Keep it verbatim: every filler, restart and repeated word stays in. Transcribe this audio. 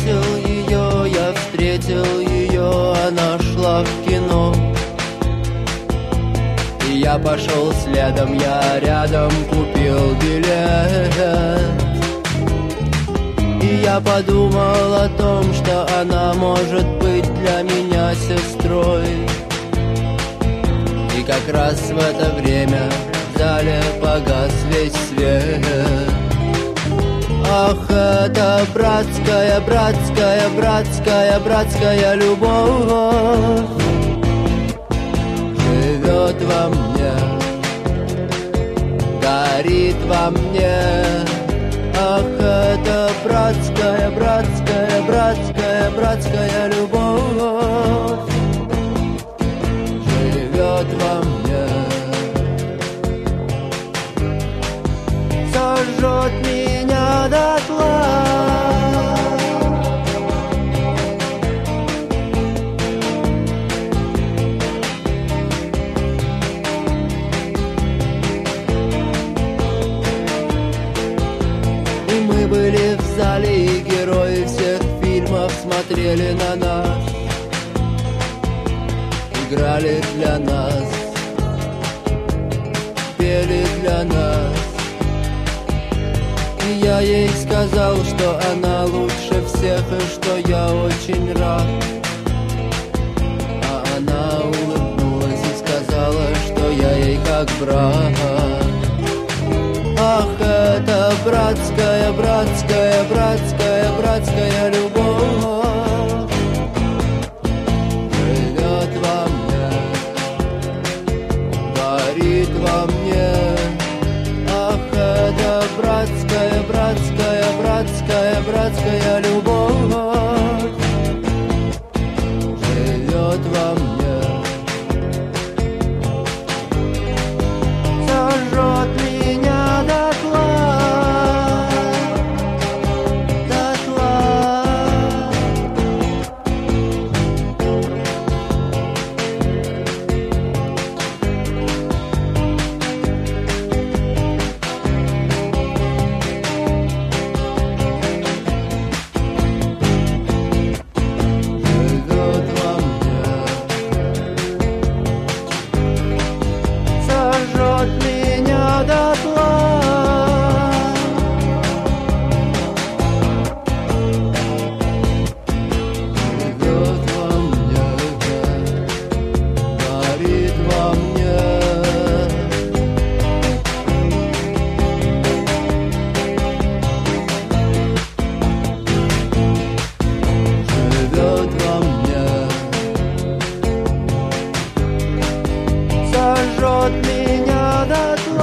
встретил ее, я встретил ее, она шла в кино. И я пошел следом, я рядом купил билет. И я подумал о том, что она может быть для меня сестрой. И как раз в это время в зале погас весь свет. Ах, это братская, братская, братская, братская любовь живет во мне, горит во мне. Ах, это братская, братская, братская, братская любовь живет во мне, сожжет меня дотла. И мы были в зале, и герои всех фильмов смотрели на нас, играли для нас, пели для нас. И я ей сказал, что она лучше всех, и что я очень рад. А она улыбнулась и сказала, что я ей как брат. Ах, это братская, братская, братская, братская любовь живет во мне, горит во мне. Ах, это братская, братская, братская, братская любовь живет во мне, сожжет меня дотла, дотла. Живет во мне, сожжет меня дотла. Живет во мне, горит во мне. Живет во мне, сожжет меня дотла.